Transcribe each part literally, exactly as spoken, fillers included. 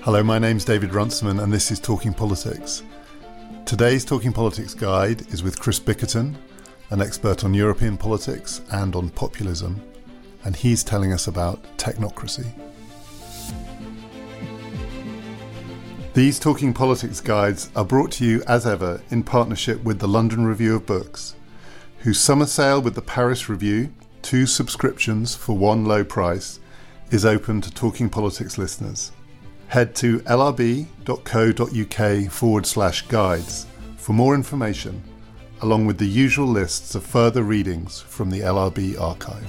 Hello, my name's David Runciman and this is Talking Politics. Today's Talking Politics guide is with Chris Bickerton, an expert on European politics and on populism, and he's telling us about technocracy. These Talking Politics guides are brought to you as ever in partnership with the London Review of Books, whose summer sale with the Paris Review, two subscriptions for one low price, is open to Talking Politics listeners. Head to lrb.co.uk forward slash guides for more information, along with the usual lists of further readings from the L R B archive.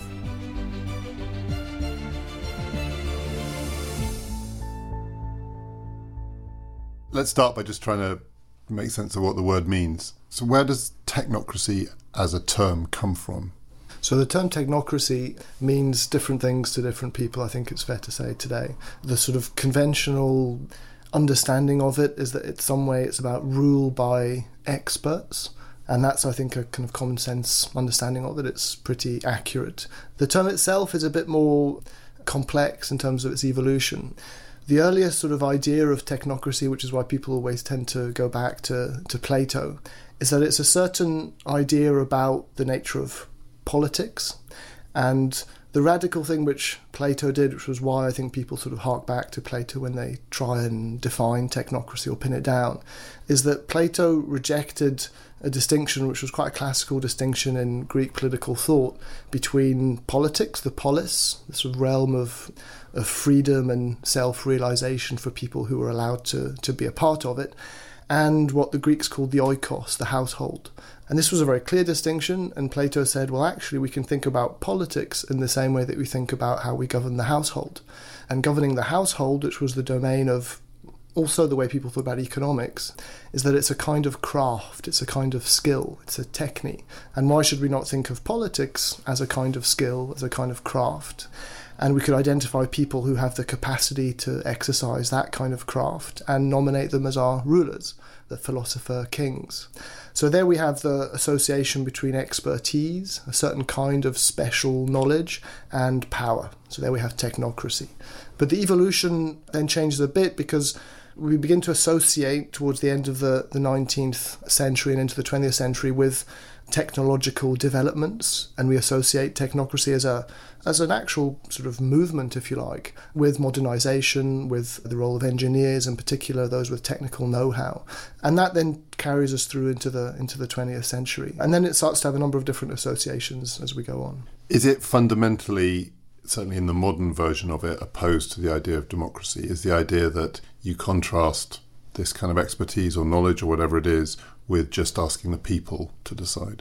Let's start by just trying to make sense of what the word means. So where does technocracy as a term come from? So the term technocracy means different things to different people, I think it's fair to say today. The sort of conventional understanding of it is that in some way it's about rule by experts. And that's, I think, a kind of common sense understanding of it. It's pretty accurate. The term itself is a bit more complex in terms of its evolution. The earliest sort of idea of technocracy, which is why people always tend to go back to, to Plato, is that it's a certain idea about the nature of politics. And the radical thing which Plato did, which was why I think people sort of hark back to Plato when they try and define technocracy or pin it down, is that Plato rejected a distinction which was quite a classical distinction in Greek political thought between politics, the polis, the sort of realm of, of freedom and self-realization for people who were allowed to, to be a part of it, and what the Greeks called the oikos, the household. And this was a very clear distinction, and Plato said, well, actually, we can think about politics in the same way that we think about how we govern the household. And governing the household, which was the domain of also the way people thought about economics, is that it's a kind of craft, it's a kind of skill, it's a technique. And why should we not think of politics as a kind of skill, as a kind of craft? And we could identify people who have the capacity to exercise that kind of craft and nominate them as our rulers, the philosopher kings. So there we have the association between expertise, a certain kind of special knowledge, and power. So there we have technocracy. But the evolution then changes a bit because we begin to associate towards the end of the, the nineteenth century and into the twentieth century with technological developments, and we associate technocracy as a as an actual sort of movement, if you like, with modernization, with the role of engineers in particular, those with technical know-how. And that then carries us through into the into the twentieth century. And then it starts to have a number of different associations as we go on. Is it fundamentally, certainly in the modern version of it, opposed to the idea of democracy? Is the idea that you contrast this kind of expertise or knowledge or whatever it is with just asking the people to decide?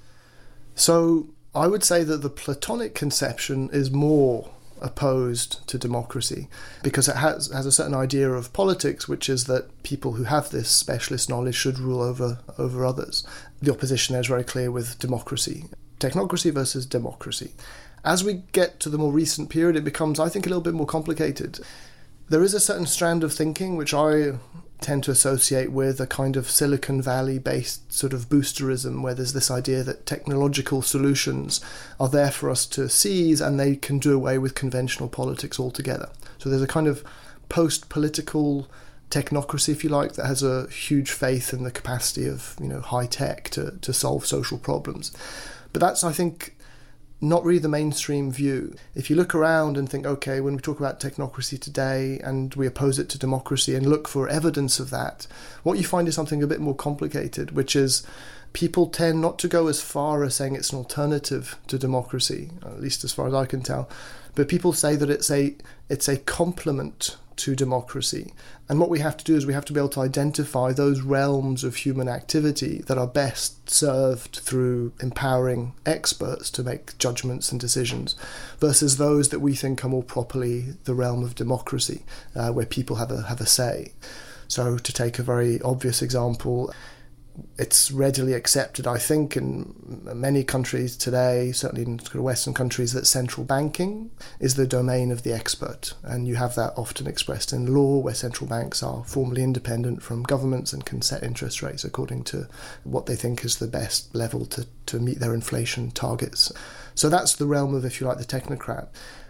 So I would say that the Platonic conception is more opposed to democracy because it has, has a certain idea of politics, which is that people who have this specialist knowledge should rule over, over others. The opposition there is very clear with democracy. Technocracy versus democracy. As we get to the more recent period, it becomes, I think, a little bit more complicated. There is a certain strand of thinking which I tend to associate with a kind of Silicon Valley-based sort of boosterism, where there's this idea that technological solutions are there for us to seize and they can do away with conventional politics altogether. So there's a kind of post-political technocracy, if you like, that has a huge faith in the capacity of, you know, high tech to, to solve social problems. But that's, I think, not really the mainstream view. If you look around and think, okay, when we talk about technocracy today and we oppose it to democracy and look for evidence of that, what you find is something a bit more complicated, which is people tend not to go as far as saying it's an alternative to democracy, at least as far as I can tell, but people say that it's a it's a complement to democracy. And what we have to do is we have to be able to identify those realms of human activity that are best served through empowering experts to make judgments and decisions versus those that we think are more properly the realm of democracy, uh, where people have a have a say. So to take a very obvious example, it's readily accepted, I think, in many countries today, certainly in Western countries, that central banking is the domain of the expert. And you have that often expressed in law, where central banks are formally independent from governments and can set interest rates according to what they think is the best level to, to meet their inflation targets. So that's the realm of, if you like, the technocrat.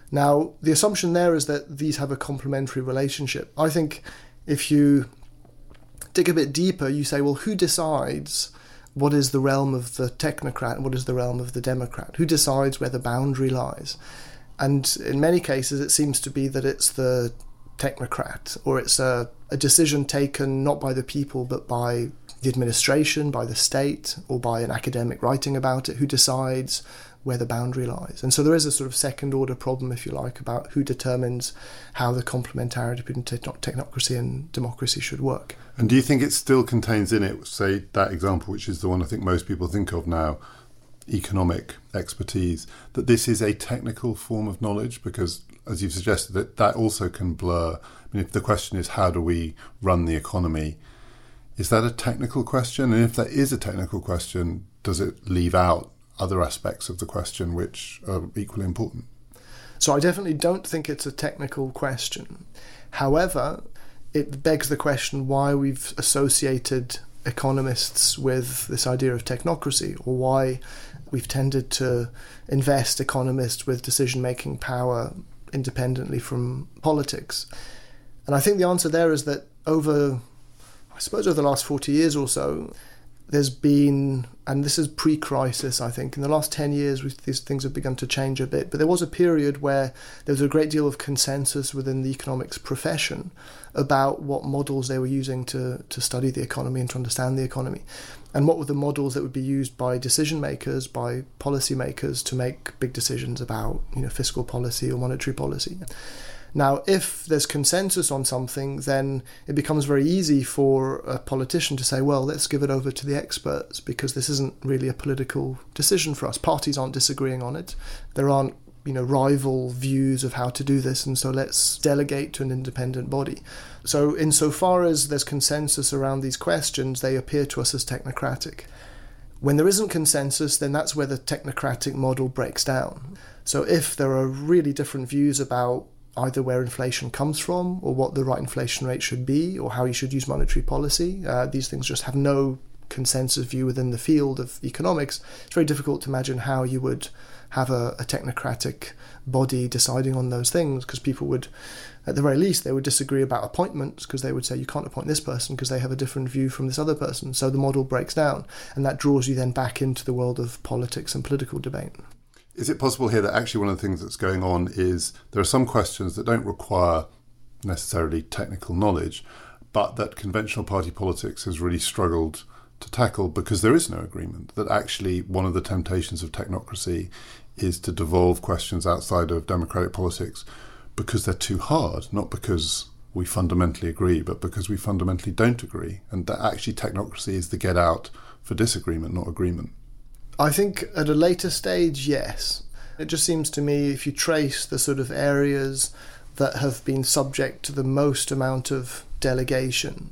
Now, the assumption there is that these have a complementary relationship. I think if you dig a bit deeper, you say, well, who decides what is the realm of the technocrat and what is the realm of the democrat? Who decides where the boundary lies? And in many cases, it seems to be that it's the technocrat, or it's a, a decision taken not by the people, but by the administration, by the state, or by an academic writing about it, who decides where the boundary lies. And so there is a sort of second order problem, if you like, about who determines how the complementarity between technocracy and democracy should work. And do you think it still contains in it, say, that example, which is the one I think most people think of now, economic expertise, that this is a technical form of knowledge? Because, as you've suggested, that that also can blur. I mean, if the question is how do we run the economy, is that a technical question? And if that is a technical question, does it leave out other aspects of the question which are equally important? So I definitely don't think it's a technical question. However, it begs the question why we've associated economists with this idea of technocracy, or why we've tended to invest economists with decision-making power independently from politics. And I think the answer there is that over, I suppose over the last forty years or so, there's been, and this is pre-crisis, I think, in the last ten years these things have begun to change a bit, but there was a period where there was a great deal of consensus within the economics profession about what models they were using to, to study the economy and to understand the economy, and what were the models that would be used by decision makers, by policy makers, to make big decisions about, you know, fiscal policy or monetary policy. Now, if there's consensus on something, then it becomes very easy for a politician to say, well, let's give it over to the experts, because this isn't really a political decision for us. Parties aren't disagreeing on it. There aren't, you know, rival views of how to do this, and so let's delegate to an independent body. So insofar as there's consensus around these questions, they appear to us as technocratic. When there isn't consensus, then that's where the technocratic model breaks down. So if there are really different views about either where inflation comes from, or what the right inflation rate should be, or how you should use monetary policy, uh, these things just have no consensus view within the field of economics, it's very difficult to imagine how you would have a, a technocratic body deciding on those things, because people would, at the very least, they would disagree about appointments, because they would say you can't appoint this person because they have a different view from this other person. So the model breaks down, and that draws you then back into the world of politics and political debate. Is it possible here that actually one of the things that's going on is there are some questions that don't require necessarily technical knowledge, but that conventional party politics has really struggled to tackle because there is no agreement? That actually one of the temptations of technocracy is to devolve questions outside of democratic politics because they're too hard, not because we fundamentally agree, but because we fundamentally don't agree. And that actually technocracy is the get out for disagreement, not agreement. I think at a later stage, yes. It just seems to me, if you trace the sort of areas that have been subject to the most amount of delegation,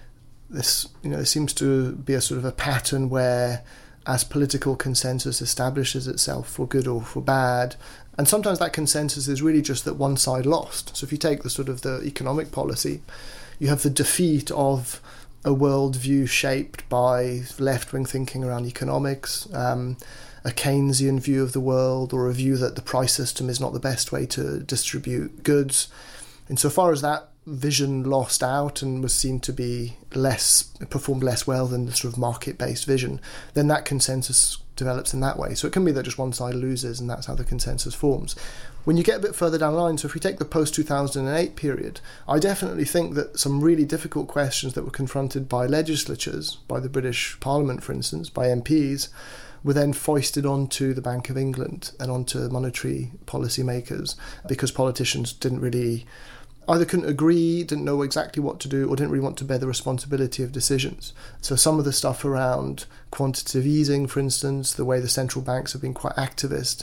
this, you know, there seems to be a sort of a pattern where, as political consensus establishes itself for good or for bad, and sometimes that consensus is really just that one side lost. So if you take the sort of the economic policy, you have the defeat of a worldview shaped by left-wing thinking around economics, um, a Keynesian view of the world, or a view that the price system is not the best way to distribute goods. Insofar as that vision lost out and was seen to be less, performed less well than the sort of market-based vision, then that consensus develops in that way. So it can be that just one side loses, and that's how the consensus forms. When you get a bit further down the line, so if we take the post-two thousand eight period, I definitely think that some really difficult questions that were confronted by legislatures, by the British Parliament, for instance, by M Ps, were then foisted onto the Bank of England and onto monetary policy makers, because politicians didn't really, either couldn't agree, didn't know exactly what to do, or didn't really want to bear the responsibility of decisions. So some of the stuff around quantitative easing, for instance, the way the central banks have been quite activist,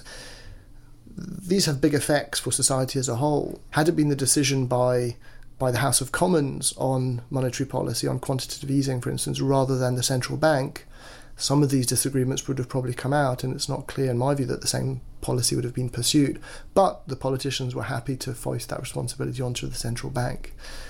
these have big effects for society as a whole. Had it been the decision by by the House of Commons on monetary policy, on quantitative easing, for instance, rather than the central bank, some of these disagreements would have probably come out, and it's not clear in my view that the same policy would have been pursued. But the politicians were happy to foist that responsibility onto the central bank.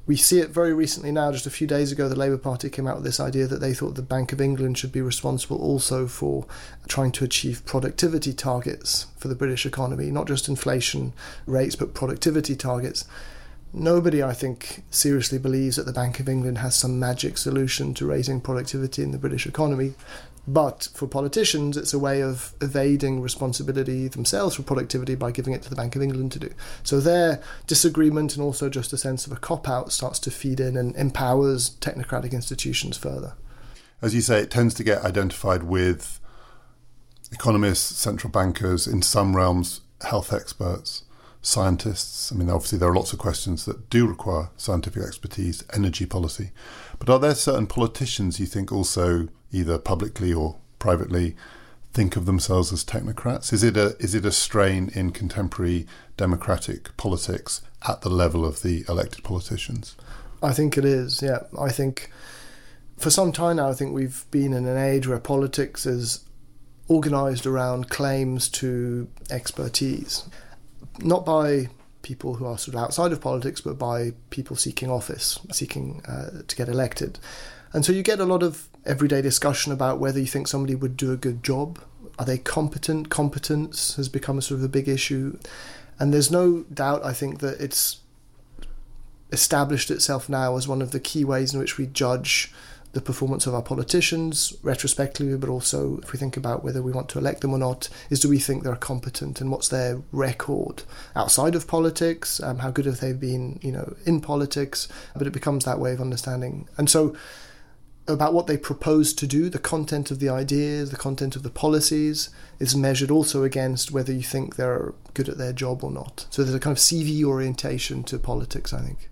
We see it very recently now. Just a few days ago, the Labour Party came out with this idea that they thought the Bank of England should be responsible also for trying to achieve productivity targets for the British economy, not just inflation rates, but productivity targets. Nobody, I think, seriously believes that the Bank of England has some magic solution to raising productivity in the British economy. But for politicians, it's a way of evading responsibility themselves for productivity by giving it to the Bank of England to do. So their disagreement and also just a sense of a cop-out starts to feed in and empowers technocratic institutions further. As you say, it tends to get identified with economists, central bankers, in some realms, health experts, scientists. I mean, obviously there are lots of questions that do require scientific expertise, energy policy. But are there certain politicians you think also, either publicly or privately, think of themselves as technocrats? Is it a is it a strain in contemporary democratic politics at the level of the elected politicians? I think it is, yeah. I think for some time now, I think we've been in an age where politics is organised around claims to expertise, not by people who are sort of outside of politics, but by people seeking office, seeking uh, to get elected. And so you get a lot of everyday discussion about whether you think somebody would do a good job. Are they competent? Competence has become a sort of a big issue. And there's no doubt, I think, that it's established itself now as one of the key ways in which we judge the performance of our politicians retrospectively, but also if we think about whether we want to elect them or not, is do we think they're competent and what's their record outside of politics? Um, how good have they been, you know, in politics? But it becomes that way of understanding. And so about what they propose to do, the content of the ideas, the content of the policies is measured also against whether you think they're good at their job or not. So there's a kind of C V orientation to politics, I think.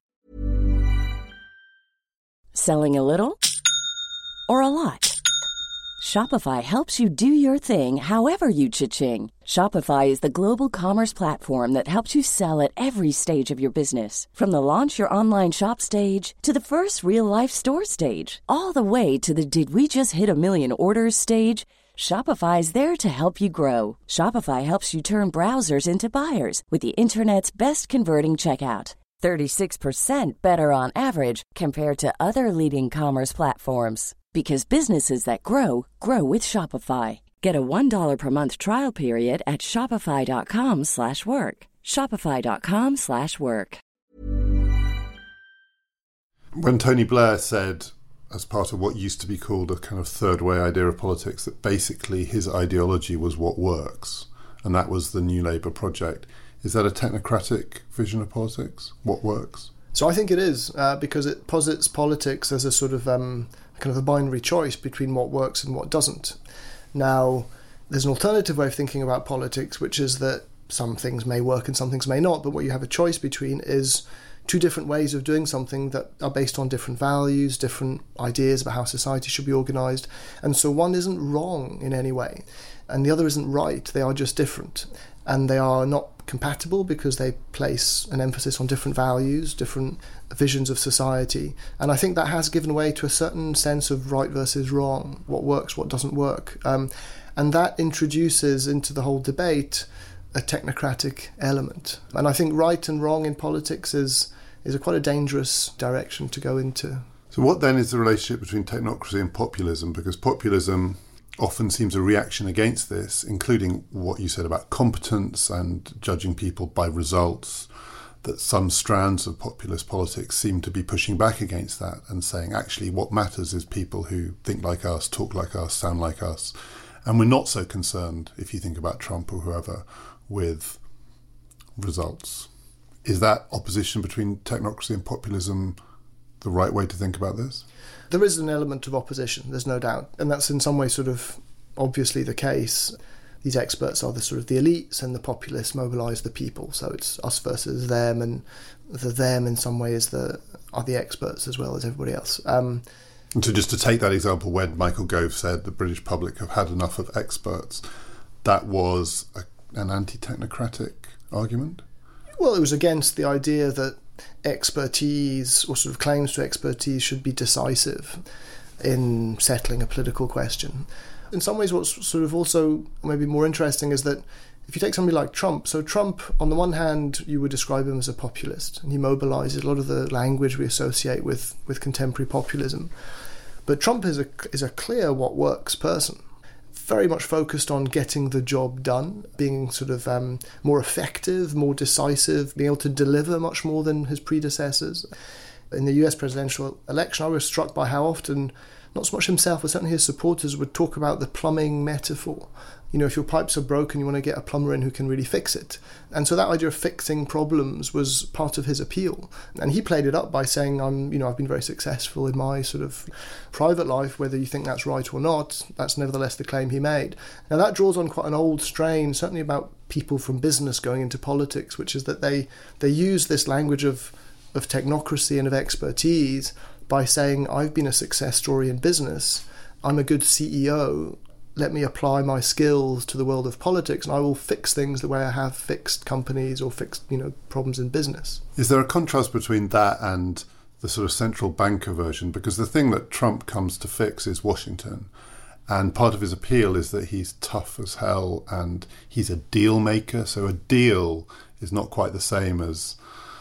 Selling a little or a lot? Shopify helps you do your thing however you cha-ching. Shopify is the global commerce platform that helps you sell at every stage of your business. From the launch your online shop stage to the first real-life store stage, all the way to the did we just hit a million orders stage. Shopify is there to help you grow. Shopify helps you turn browsers into buyers with the internet's best converting checkout. thirty-six percent better on average compared to other leading commerce platforms. Because businesses that grow, grow with Shopify. Get a one dollar per month trial period at shopify.com slash work. Shopify.com slash work. When Tony Blair said, as part of what used to be called a kind of third way idea of politics, that basically his ideology was what works, and that was the New Labour project, is that a technocratic vision of politics? What works? So I think it is, uh, because it posits politics as a sort of um, kind of a binary choice between what works and what doesn't. Now, there's an alternative way of thinking about politics, which is that some things may work and some things may not, but what you have a choice between is two different ways of doing something that are based on different values, different ideas about how society should be organised. And so one isn't wrong in any way, and the other isn't right. They are just different. And they are not compatible because they place an emphasis on different values, different visions of society. And I think that has given way to a certain sense of right versus wrong, what works, what doesn't work. Um, and that introduces into the whole debate a technocratic element. And I think right and wrong in politics is, is a quite a dangerous direction to go into. So what then is the relationship between technocracy and populism? Because populism often seems a reaction against this, including what you said about competence and judging people by results, that some strands of populist politics seem to be pushing back against that and saying, actually, what matters is people who think like us, talk like us, sound like us. And we're not so concerned, if you think about Trump or whoever, with results. Is that opposition between technocracy and populism the right way to think about this? There is an element of opposition, there's no doubt. And that's in some way sort of obviously the case. These experts are the sort of the elites, and the populists mobilise the people. So it's us versus them, and the them in some way is the are the experts as well as everybody else. Um, and so just to take that example, when Michael Gove said the British public have had enough of experts, that was a, an anti-technocratic argument? Well, it was against the idea that expertise or sort of claims to expertise should be decisive in settling a political question. In some ways, what's sort of also maybe more interesting is that if you take somebody like Trump, so Trump, on the one hand, you would describe him as a populist, and he mobilises a lot of the language we associate with, with contemporary populism. But Trump is a, is a clear what works person, very much focused on getting the job done, being sort of um, more effective, more decisive, being able to deliver much more than his predecessors. In the U S presidential election, I was struck by how often, not so much himself, but certainly his supporters would talk about the plumbing metaphor. You know, if your pipes are broken, you want to get a plumber in who can really fix it. And so that idea of fixing problems was part of his appeal. And he played it up by saying, I'm, you know, I've been very successful in my sort of private life, whether you think that's right or not. That's nevertheless the claim he made. Now that draws on quite an old strain, certainly about people from business going into politics, which is that they, they use this language of, of technocracy and of expertise by saying, I've been a success story in business, I'm a good C E O, let me apply my skills to the world of politics and I will fix things the way I have fixed companies or fixed, you know, problems in business. Is there a contrast between that and the sort of central banker version? Because the thing that Trump comes to fix is Washington. And part of his appeal is that he's tough as hell and he's a deal maker. So a deal is not quite the same as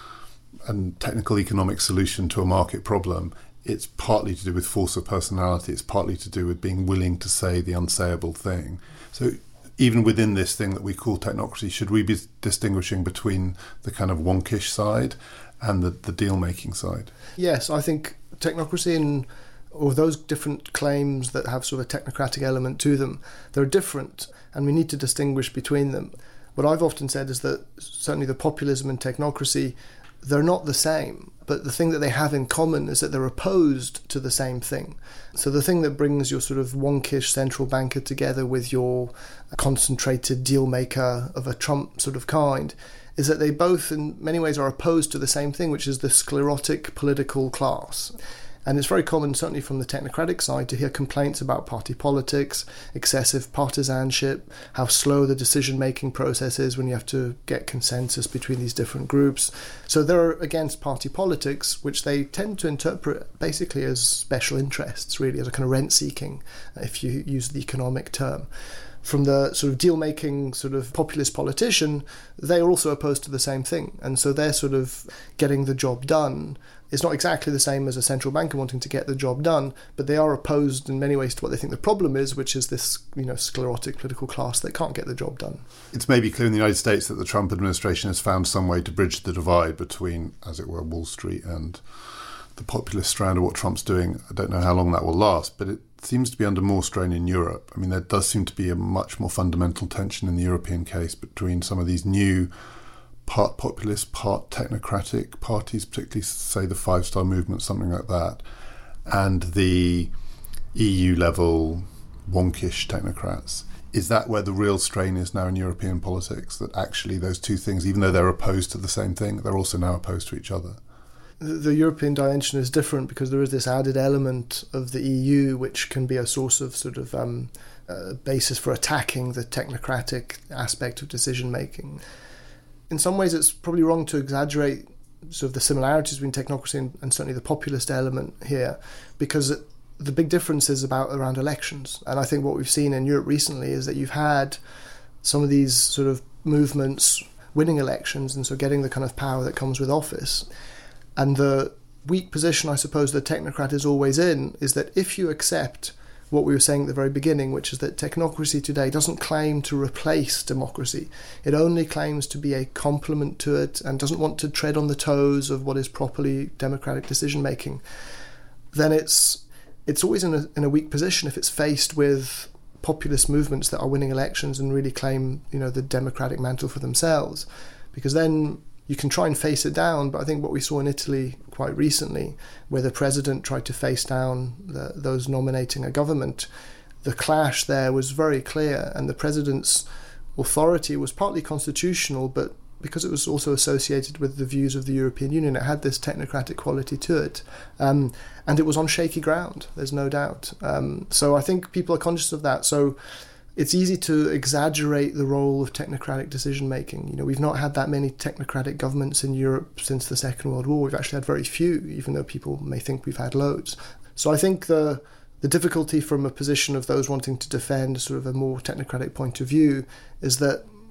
a technical economic solution to a market problem. It's partly to do with force of personality. It's partly to do with being willing to say the unsayable thing. So even within this thing that we call technocracy, should we be distinguishing between the kind of wonkish side and the, the deal-making side? Yes, I think technocracy and or those different claims that have sort of a technocratic element to them, they're different and we need to distinguish between them. What I've often said is that certainly the populism and technocracy, they're not the same, but the thing that they have in common is that they're opposed to the same thing. So the thing that brings your sort of wonkish central banker together with your concentrated deal maker of a Trump sort of kind is that they both in many ways are opposed to the same thing, which is the sclerotic political class. And it's very common, certainly from the technocratic side, to hear complaints about party politics, excessive partisanship, how slow the decision-making process is when you have to get consensus between these different groups. So they're against party politics, which they tend to interpret basically as special interests, really, as a kind of rent-seeking, if you use the economic term. From the sort of deal-making sort of populist politician, they are also opposed to the same thing. And so they're sort of getting the job done. It's not exactly the same as a central banker wanting to get the job done, but they are opposed in many ways to what they think the problem is, which is this, you know, sclerotic political class that can't get the job done. It's maybe clear in the United States that the Trump administration has found some way to bridge the divide between, as it were, Wall Street and the populist strand of what Trump's doing. I don't know how long that will last, but it seems to be under more strain in Europe. I mean, there does seem to be a much more fundamental tension in the European case between some of these new part populist, part technocratic parties, particularly, say, the Five Star Movement, something like that, and the E U-level wonkish technocrats. Is that where the real strain is now in European politics, that actually those two things, even though they're opposed to the same thing, they're also now opposed to each other? The, the European dimension is different because there is this added element of the E U, which can be a source of sort of um, uh, basis for attacking the technocratic aspect of decision-making. In some ways, it's probably wrong to exaggerate sort of the similarities between technocracy and, and certainly the populist element here, because it, the big difference is about around elections. And I think what we've seen in Europe recently is that you've had some of these sort of movements winning elections and so getting the kind of power that comes with office. And the weak position, I suppose, the technocrat is always in is that if you accept what we were saying at the very beginning, which is that technocracy today doesn't claim to replace democracy. It only claims to be a complement to it and doesn't want to tread on the toes of what is properly democratic decision-making. Then it's it's always in a, in a weak position if it's faced with populist movements that are winning elections and really claim, you know, the democratic mantle for themselves. Because then you can try and face it down, but I think what we saw in Italy quite recently, where the president tried to face down the, those nominating a government, the clash there was very clear, and the president's authority was partly constitutional, but because it was also associated with the views of the European Union, it had this technocratic quality to it. Um, and it was on shaky ground, there's no doubt. Um, so I think people are conscious of that. So it's easy to exaggerate the role of technocratic decision-making. You know, we've not had that many technocratic governments in Europe since the Second World War. We've actually had very few, even though people may think we've had loads. So I think the the difficulty from a position of those wanting to defend sort of a more technocratic point of view is that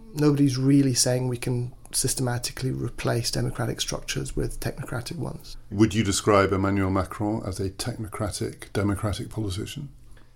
nobody's really saying we can systematically replace democratic structures with technocratic ones. Would you describe Emmanuel Macron as a technocratic, democratic politician?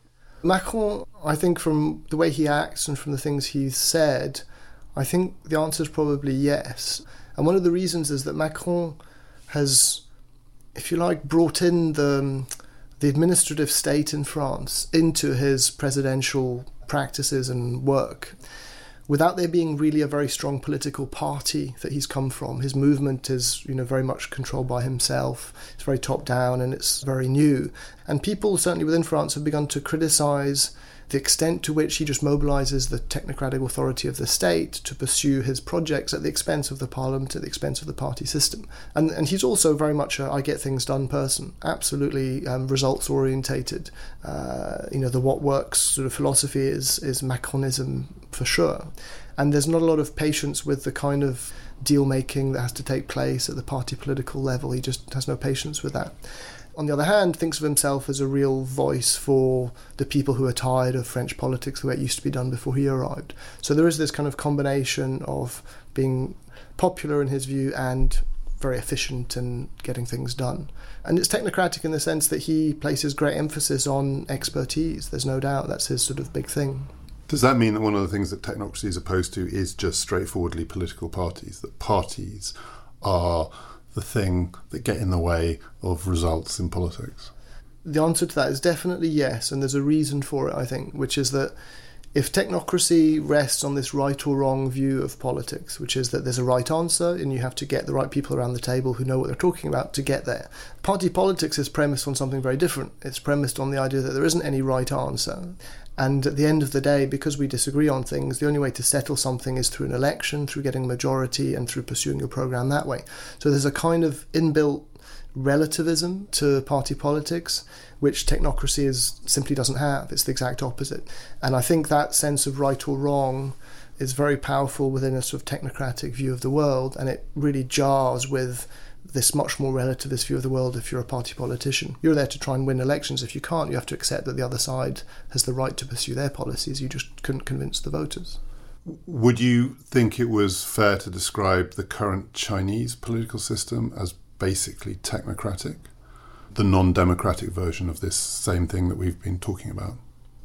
Macron, I think from the way he acts and from the things he's said, I think the answer is probably yes. And one of the reasons is that Macron has, if you like, brought in the, the administrative state in France into his presidential practices and work, without there being really a very strong political party that he's come from. His movement is, you know, very much controlled by himself. It's very top-down and it's very new. And people, certainly within France, have begun to criticise the extent to which he just mobilises the technocratic authority of the state to pursue his projects at the expense of the parliament, at the expense of the party system. And and he's also very much a I get things done person, absolutely um, results orientated. Uh, you know, the what works sort of philosophy is, is Macronism for sure. And there's not a lot of patience with the kind of deal making that has to take place at the party political level. He just has no patience with that. On the other hand, thinks of himself as a real voice for the people who are tired of French politics the way it used to be done before he arrived. So there is this kind of combination of being popular in his view and very efficient in getting things done. And it's technocratic in the sense that he places great emphasis on expertise. There's no doubt that's his sort of big thing. Does that mean that one of the things that technocracy is opposed to is just straightforwardly political parties, that parties are the thing that get in the way of results in politics? The answer to that is definitely yes, and there's a reason for it, I think, which is that if technocracy rests on this right or wrong view of politics, which is that there's a right answer and you have to get the right people around the table who know what they're talking about to get there. Party politics is premised on something very different. It's premised on the idea that there isn't any right answer. And at the end of the day, because we disagree on things, the only way to settle something is through an election, through getting a majority, and through pursuing your programme that way. So there's a kind of inbuilt relativism to party politics, which technocracy is simply doesn't have. It's the exact opposite. And I think that sense of right or wrong is very powerful within a sort of technocratic view of the world, and it really jars with this much more relativist view of the world if you're a party politician. You're there to try and win elections. If you can't, you have to accept that the other side has the right to pursue their policies. You just couldn't convince the voters. Would you think it was fair to describe the current Chinese political system as basically technocratic? The non-democratic version of this same thing that we've been talking about?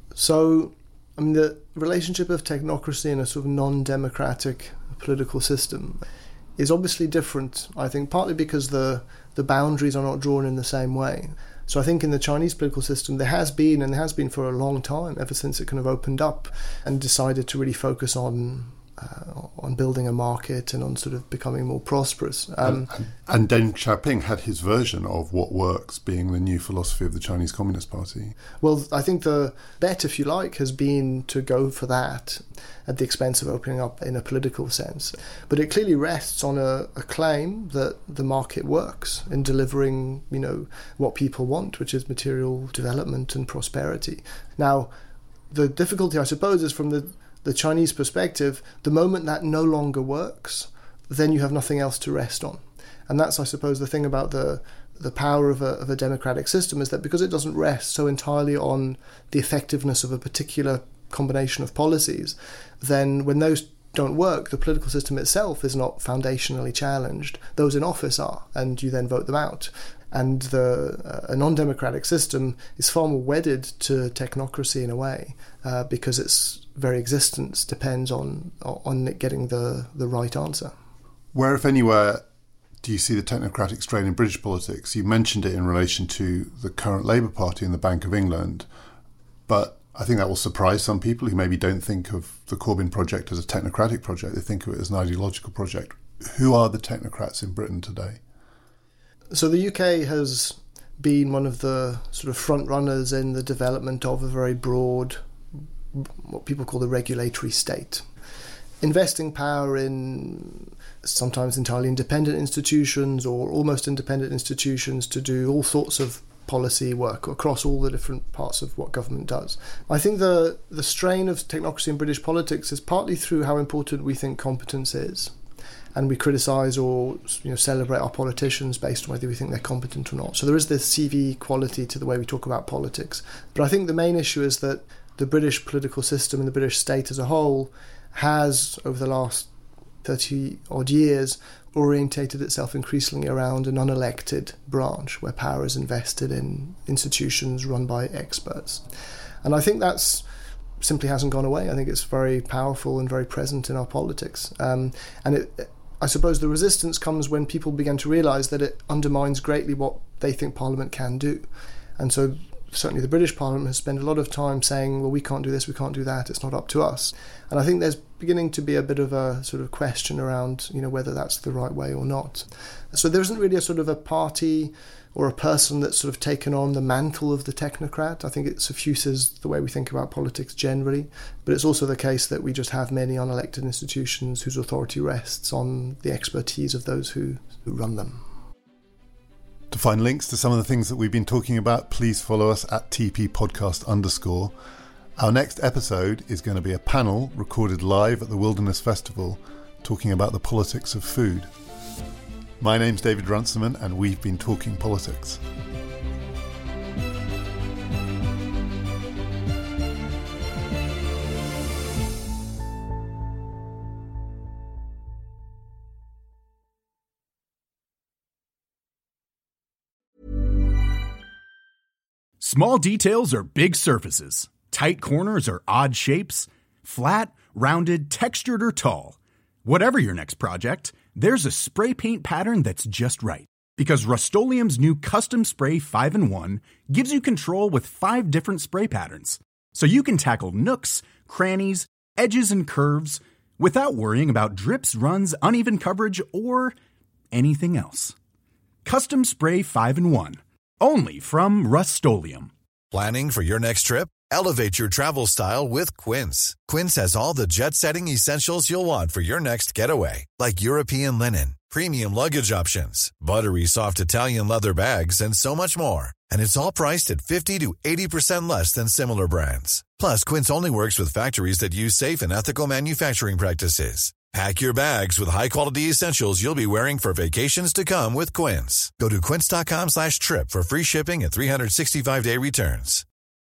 So, I mean, the relationship of technocracy and a sort of non-democratic political system is obviously different, I think, partly because the, the boundaries are not drawn in the same way. So I think in the Chinese political system there has been, and there has been for a long time, ever since it kind of opened up and decided to really focus on uh, on building a market and on sort of becoming more prosperous. Um, and, and Deng Xiaoping had his version of what works being the new philosophy of the Chinese Communist Party. Well, I think the bet, if you like, has been to go for that at the expense of opening up in a political sense. But it clearly rests on a, a claim that the market works in delivering, you know, what people want, which is material development and prosperity. Now, the difficulty, I suppose, is from the, the Chinese perspective, the moment that no longer works, then you have nothing else to rest on. And that's, I suppose, the thing about the the power of a, of a democratic system, is that because it doesn't rest so entirely on the effectiveness of a particular combination of policies, then when those don't work, the political system itself is not foundationally challenged. Those in office are, and you then vote them out. And the uh, a non-democratic system is far more wedded to technocracy in a way, uh, because its very existence depends on on it getting the, the right answer. Where, if anywhere, do you see the technocratic strain in British politics? You mentioned it in relation to the current Labour Party and the Bank of England, but I think that will surprise some people who maybe don't think of the Corbyn project as a technocratic project. They think of it as an ideological project. Who are the technocrats in Britain today? So the U K has been one of the sort of front runners in the development of a very broad, what people call the regulatory state. Investing power in sometimes entirely independent institutions or almost independent institutions to do all sorts of policy work across all the different parts of what government does. I think the the strain of technocracy in British politics is partly through how important we think competence is. And we criticise or you know celebrate our politicians based on whether we think they're competent or not. So there is this C V quality to the way we talk about politics. But I think the main issue is that the British political system and the British state as a whole has, over the last thirty odd years, orientated itself increasingly around an unelected branch where power is invested in institutions run by experts. And I think that's simply hasn't gone away. I think it's very powerful and very present in our politics. Um, and it, I suppose the resistance comes when people begin to realise that it undermines greatly what they think Parliament can do. And so certainly the British Parliament has spent a lot of time saying, well, we can't do this, we can't do that, it's not up to us. And I think there's beginning to be a bit of a sort of question around, you know, whether that's the right way or not. So there isn't really a sort of a party or a person that's sort of taken on the mantle of the technocrat. I think it suffuses the way we think about politics generally, but it's also the case that we just have many unelected institutions whose authority rests on the expertise of those who, who run them. To find links to some of the things that we've been talking about, please follow us at T P podcast underscore. Our next episode is going to be a panel recorded live at the Wilderness Festival talking about the politics of food. My name's David Runciman and we've been talking politics. Small details are big surfaces. Tight corners are odd shapes. Flat, rounded, textured, or tall. Whatever your next project, there's a spray paint pattern that's just right. Because Rust-Oleum's new Custom Spray five in one gives you control with five different spray patterns. So you can tackle nooks, crannies, edges, and curves without worrying about drips, runs, uneven coverage, or anything else. Custom Spray five in one. Only from Rust-Oleum. Planning for your next trip? Elevate your travel style with Quince. Quince has all the jet-setting essentials you'll want for your next getaway, like European linen, premium luggage options, buttery soft Italian leather bags, and so much more. And it's all priced at fifty to eighty percent less than similar brands. Plus, Quince only works with factories that use safe and ethical manufacturing practices. Pack your bags with high-quality essentials you'll be wearing for vacations to come with Quince. Go to quince.com slash trip for free shipping and three sixty-five day returns.